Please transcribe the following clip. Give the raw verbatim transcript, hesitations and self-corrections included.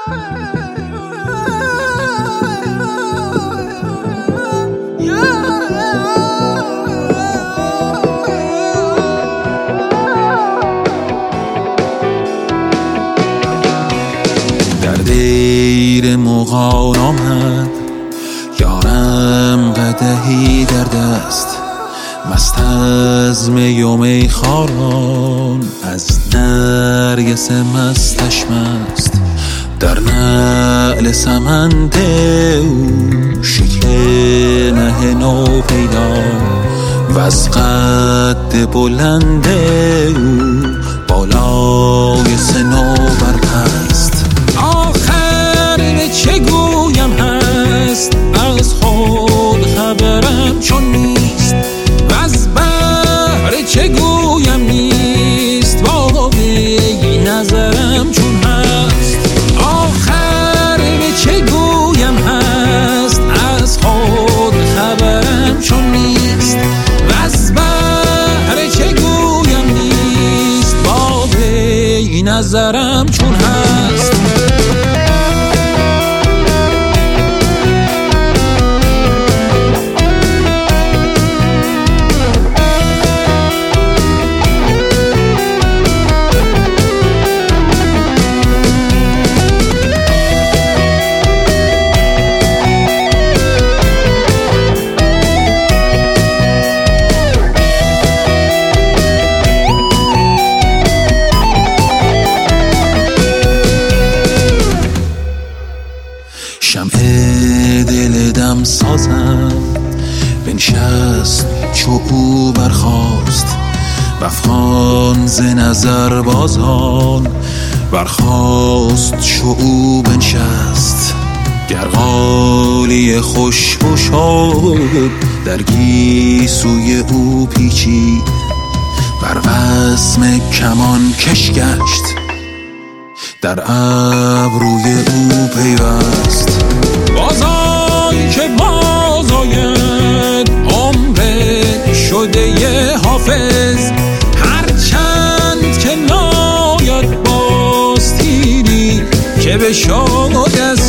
در دیر مغان آمد یارم قدحی در دست، مست از می و میخواران از نرگس مستش مست. در نعل سمند او شکل مه نو پیدا و از قد بلند او بالای صنوبر پست. آخر به چه گویم هست از خود خبرم چون نیست و از بحر چه گویم نیست با وی نظرم چون هست. آخر به چه گویم هست از خود خبرم چون نیست و از بحر چه گویم نیست با وی نظرم چون هست. شمع دل دم سازم بنشست چو او برخاست و افغان ز نظر بازان برخاست چو او بنشست. گرغالی خوش شد در گیسوی او پیچید بر وسم کمان کش گشت در ابروی او پیوست. بازای که بازاید عمر شده حافظ هرچند که ناید باز تیری که به شاد از